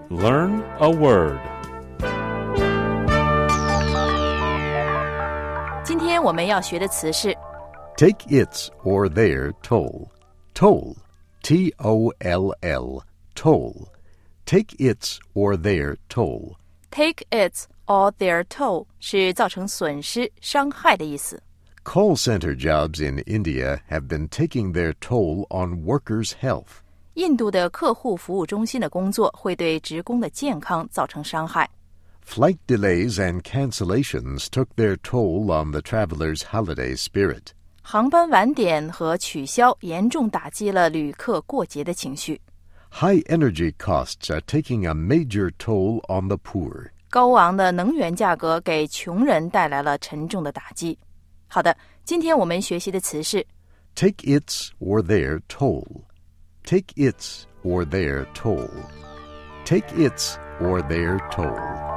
Learn a word. 今天我们要学的词是 Take its or their toll. Toll. T-O-L-L. Toll. Take its or their toll. take its or their toll 是造成损失、伤害的意思。 Call center jobs in India have been taking their toll on workers' health. 印度的客户服务中心的工作会对职工的健康造成伤害。 Flight delays and cancellations took their toll on the travelers' holiday spirit. 航班晚点和取消严重打击了旅客过节的情绪。 High energy costs are taking a major toll on the poor. 高昂的能源价格给穷人带来了沉重的打击。好的，今天我们学习的词是 Take its or their toll. Take its or their toll. Take its or their toll.